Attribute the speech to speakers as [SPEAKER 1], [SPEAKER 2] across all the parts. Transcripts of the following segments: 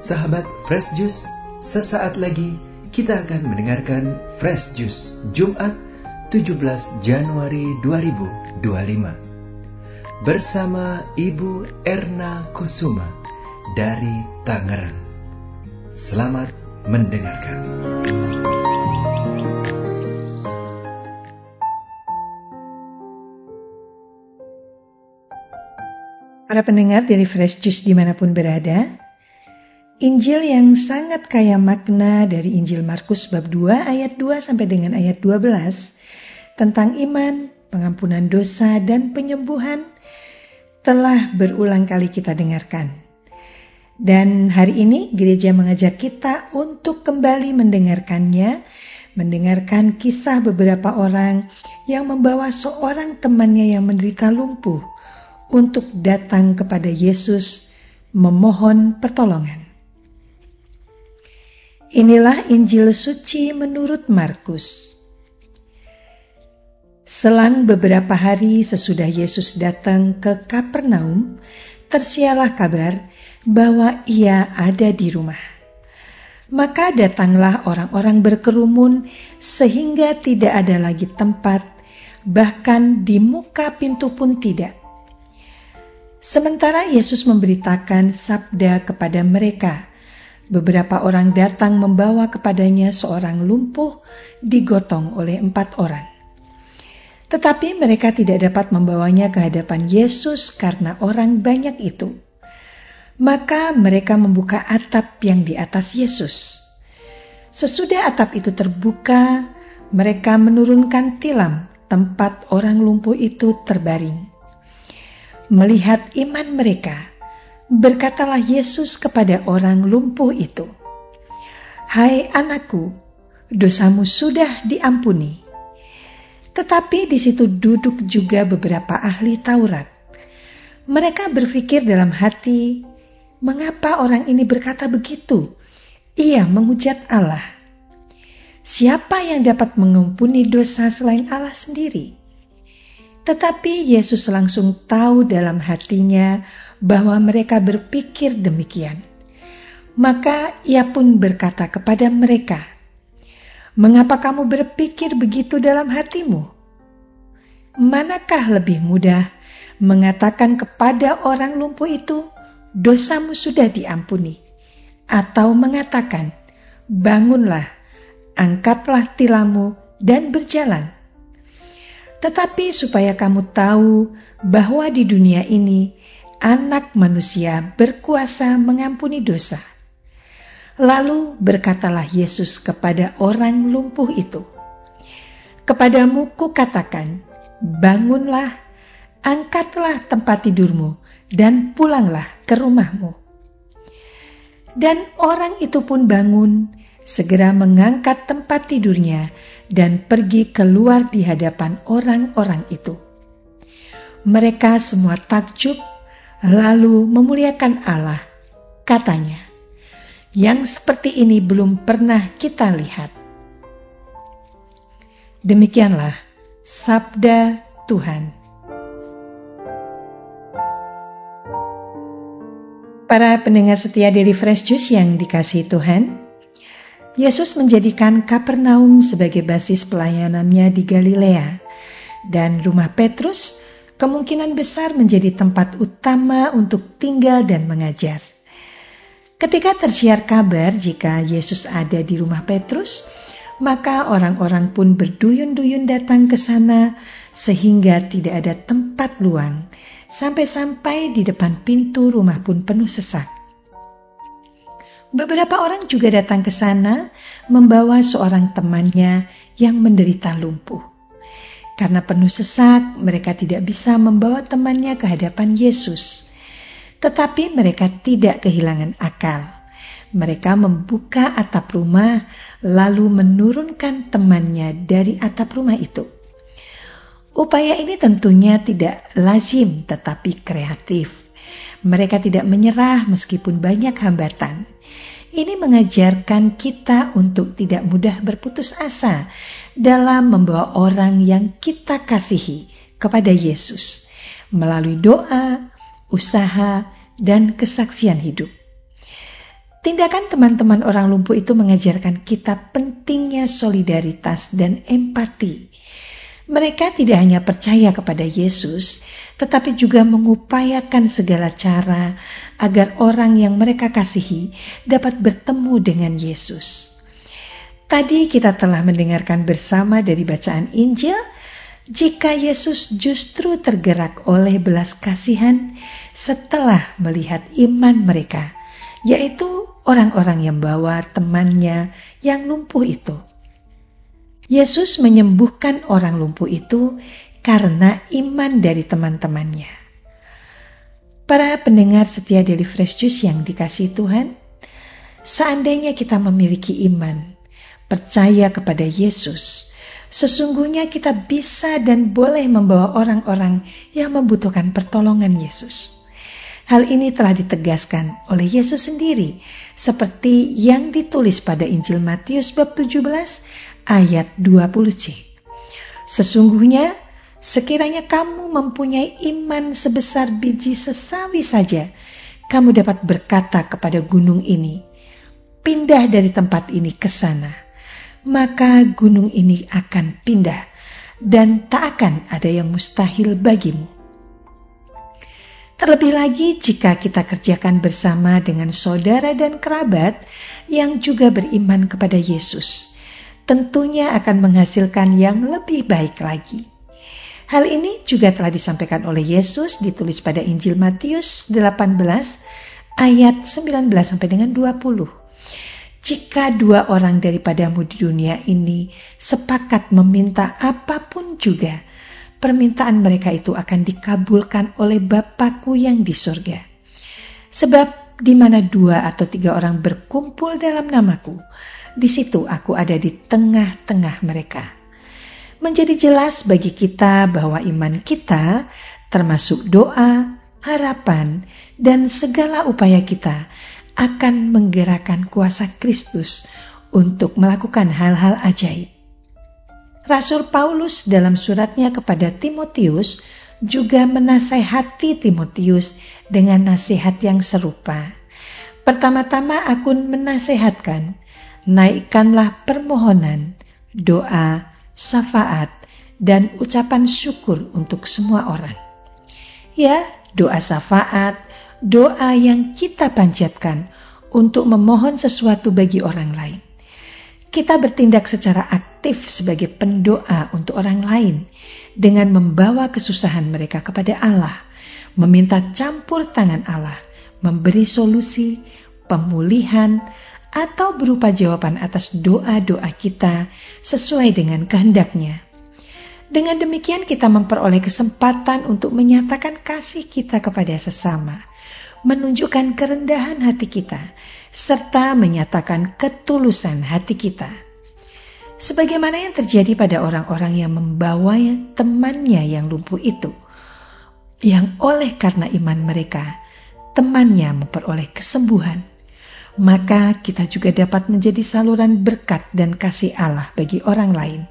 [SPEAKER 1] Sahabat Fresh Juice, sesaat lagi kita akan mendengarkan Fresh Juice Jumat 17 Januari 2025 bersama Ibu Erna Kusuma dari Tangerang. Selamat mendengarkan.
[SPEAKER 2] Para pendengar dari Fresh Juice dimanapun berada, Injil yang sangat kaya makna dari Injil Markus bab 2 ayat 2 sampai dengan ayat 12 tentang iman, pengampunan dosa, dan penyembuhan telah berulang kali kita dengarkan. Dan hari ini gereja mengajak kita untuk kembali mendengarkan kisah beberapa orang yang membawa seorang temannya yang menderita lumpuh untuk datang kepada Yesus memohon pertolongan. Inilah Injil suci menurut Markus. Selang beberapa hari sesudah Yesus datang ke Kapernaum, tersiarlah kabar bahwa ia ada di rumah. Maka datanglah orang-orang berkerumun sehingga tidak ada lagi tempat, bahkan di muka pintu pun tidak. Sementara Yesus memberitakan sabda kepada mereka, beberapa orang datang membawa kepadanya seorang lumpuh digotong oleh 4 orang. Tetapi mereka tidak dapat membawanya ke hadapan Yesus karena orang banyak itu. Maka mereka membuka atap yang di atas Yesus. Sesudah atap itu terbuka, mereka menurunkan tilam tempat orang lumpuh itu terbaring. Melihat iman mereka, berkatalah Yesus kepada orang lumpuh itu, "Hai anakku, dosamu sudah diampuni." Tetapi di situ duduk juga beberapa ahli Taurat. Mereka berpikir dalam hati, mengapa orang ini berkata begitu? Ia menghujat Allah. Siapa yang dapat mengampuni dosa selain Allah sendiri? Tetapi Yesus langsung tahu dalam hatinya bahwa mereka berpikir demikian. Maka ia pun berkata kepada mereka, "Mengapa kamu berpikir begitu dalam hatimu? Manakah lebih mudah mengatakan kepada orang lumpuh itu, dosamu sudah diampuni, atau mengatakan, bangunlah, angkatlah tilammu dan berjalan? Tetapi supaya kamu tahu bahwa di dunia ini Anak manusia berkuasa mengampuni dosa." Lalu berkatalah Yesus kepada orang lumpuh itu, "Kepadamu kukatakan, bangunlah, angkatlah tempat tidurmu, dan pulanglah ke rumahmu." Dan orang itu pun bangun, segera mengangkat tempat tidurnya, dan pergi keluar di hadapan orang-orang itu. Mereka semua takjub, lalu memuliakan Allah. Katanya, "Yang seperti ini belum pernah kita lihat." Demikianlah sabda Tuhan. Para pendengar setia dari Fresh Juice yang dikasihi Tuhan, Yesus menjadikan Kapernaum sebagai basis pelayanannya di Galilea, dan rumah Petrus kemungkinan besar menjadi tempat utama untuk tinggal dan mengajar. Ketika tersiar kabar jika Yesus ada di rumah Petrus, maka orang-orang pun berduyun-duyun datang ke sana sehingga tidak ada tempat luang. Sampai-sampai di depan pintu rumah pun penuh sesak. Beberapa orang juga datang ke sana membawa seorang temannya yang menderita lumpuh. Karena penuh sesak, mereka tidak bisa membawa temannya ke hadapan Yesus. Tetapi mereka tidak kehilangan akal. Mereka membuka atap rumah, lalu menurunkan temannya dari atap rumah itu. Upaya ini tentunya tidak lazim, tetapi kreatif. Mereka tidak menyerah meskipun banyak hambatan. Ini mengajarkan kita untuk tidak mudah berputus asa dalam membawa orang yang kita kasihi kepada Yesus melalui doa, usaha, dan kesaksian hidup. Tindakan teman-teman orang lumpuh itu mengajarkan kita pentingnya solidaritas dan empati. Mereka tidak hanya percaya kepada Yesus, tetapi juga mengupayakan segala cara agar orang yang mereka kasihi dapat bertemu dengan Yesus. Tadi kita telah mendengarkan bersama dari bacaan Injil, jika Yesus justru tergerak oleh belas kasihan setelah melihat iman mereka, yaitu orang-orang yang bawa temannya yang lumpuh itu. Yesus menyembuhkan orang lumpuh itu karena iman dari teman-temannya. Para pendengar setia Daily Fresh Juice yang dikasihi Tuhan, seandainya kita memiliki iman, percaya kepada Yesus, sesungguhnya kita bisa dan boleh membawa orang-orang yang membutuhkan pertolongan Yesus. Hal ini telah ditegaskan oleh Yesus sendiri, seperti yang ditulis pada Injil Matius bab 17 ayat 20c. Sesungguhnya, sekiranya kamu mempunyai iman sebesar biji sesawi saja, kamu dapat berkata kepada gunung ini, pindah dari tempat ini ke sana. Maka gunung ini akan pindah, dan tak akan ada yang mustahil bagimu. Terlebih lagi jika kita kerjakan bersama dengan saudara dan kerabat yang juga beriman kepada Yesus, tentunya akan menghasilkan yang lebih baik lagi. Hal ini juga telah disampaikan oleh Yesus ditulis pada Injil Matius 18 ayat 19 sampai dengan 20. Jika dua orang daripadamu di dunia ini sepakat meminta apapun juga, permintaan mereka itu akan dikabulkan oleh Bapa-Ku yang di surga. Sebab di mana 2 atau 3 orang berkumpul dalam nama-Ku, di situ Aku ada di tengah-tengah mereka. Menjadi jelas bagi kita bahwa iman kita, termasuk doa, harapan, dan segala upaya kita, akan menggerakkan kuasa Kristus untuk melakukan hal-hal ajaib. Rasul Paulus dalam suratnya kepada Timotius juga menasihati Timotius dengan nasihat yang serupa. Pertama-tama aku menasihatkan, naikkanlah permohonan, doa, syafaat, dan ucapan syukur untuk semua orang. Ya, doa syafaat, doa yang kita panjatkan untuk memohon sesuatu bagi orang lain. Kita bertindak secara aktif sebagai pendoa untuk orang lain dengan membawa kesusahan mereka kepada Allah, meminta campur tangan Allah, memberi solusi, pemulihan, atau berupa jawaban atas doa-doa kita sesuai dengan kehendaknya. Dengan demikian kita memperoleh kesempatan untuk menyatakan kasih kita kepada sesama, menunjukkan kerendahan hati kita, serta menyatakan ketulusan hati kita. Sebagaimana yang terjadi pada orang-orang yang membawa temannya yang lumpuh itu, yang oleh karena iman mereka, temannya memperoleh kesembuhan, maka kita juga dapat menjadi saluran berkat dan kasih Allah bagi orang lain.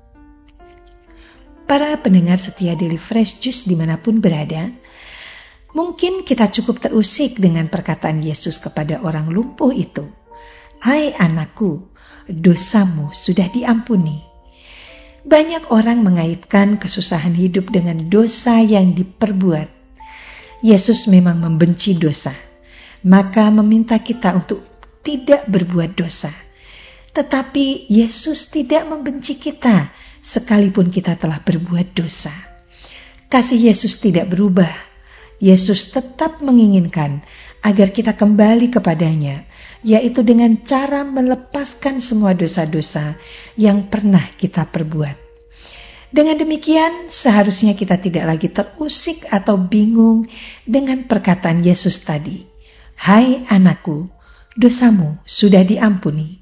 [SPEAKER 2] Para pendengar setia Daily Fresh Juice dimanapun berada, mungkin kita cukup terusik dengan perkataan Yesus kepada orang lumpuh itu. Hai anakku, dosamu sudah diampuni. Banyak orang mengaitkan kesusahan hidup dengan dosa yang diperbuat. Yesus memang membenci dosa, maka meminta kita untuk tidak berbuat dosa. Tetapi Yesus tidak membenci kita sekalipun kita telah berbuat dosa. Kasih Yesus tidak berubah. Yesus tetap menginginkan agar kita kembali kepadanya, yaitu dengan cara melepaskan semua dosa-dosa yang pernah kita perbuat. Dengan demikian, seharusnya kita tidak lagi terusik atau bingung dengan perkataan Yesus tadi. Hai anakku, dosamu sudah diampuni.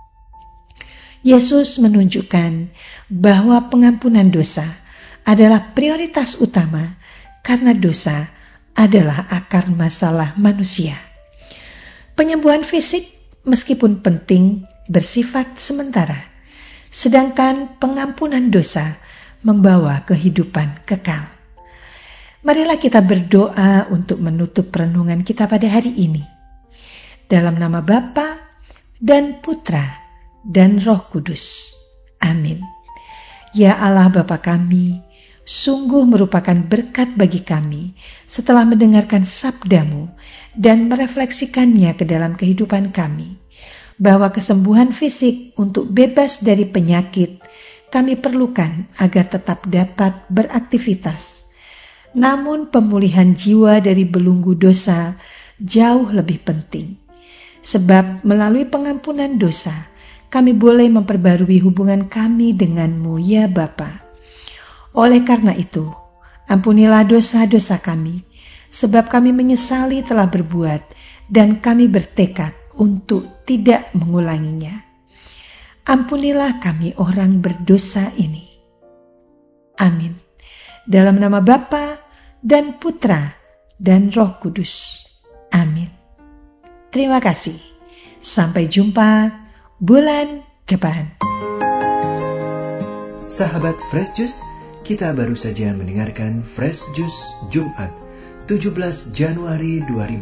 [SPEAKER 2] Yesus menunjukkan bahwa pengampunan dosa adalah prioritas utama karena dosa adalah akar masalah manusia. Penyembuhan fisik meskipun penting bersifat sementara, sedangkan pengampunan dosa membawa kehidupan kekal. Marilah kita berdoa untuk menutup renungan kita pada hari ini. Dalam nama Bapa dan Putra dan Roh Kudus. Amin. Ya Allah Bapa kami, sungguh merupakan berkat bagi kami setelah mendengarkan sabda-Mu dan merefleksikannya ke dalam kehidupan kami, bahwa kesembuhan fisik untuk bebas dari penyakit kami perlukan agar tetap dapat beraktivitas. Namun pemulihan jiwa dari belenggu dosa jauh lebih penting. Sebab melalui pengampunan dosa, kami boleh memperbarui hubungan kami denganmu, ya Bapa. Oleh karena itu, ampunilah dosa-dosa kami, sebab kami menyesali telah berbuat dan kami bertekad untuk tidak mengulanginya. Ampunilah kami orang berdosa ini. Amin. Dalam nama Bapa dan Putra dan Roh Kudus. Amin. Terima kasih. Sampai jumpa bulan depan.
[SPEAKER 1] Sahabat Fresh Juice, kita baru saja mendengarkan Fresh Juice Jumat 17 Januari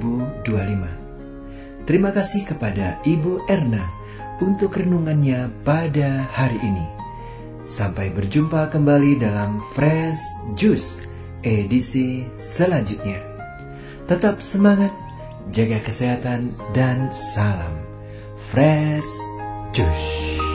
[SPEAKER 1] 2025. Terima kasih kepada Ibu Erna untuk renungannya pada hari ini. Sampai berjumpa kembali dalam Fresh Juice edisi selanjutnya. Tetap semangat, jaga kesehatan, dan salam Fresh Juice.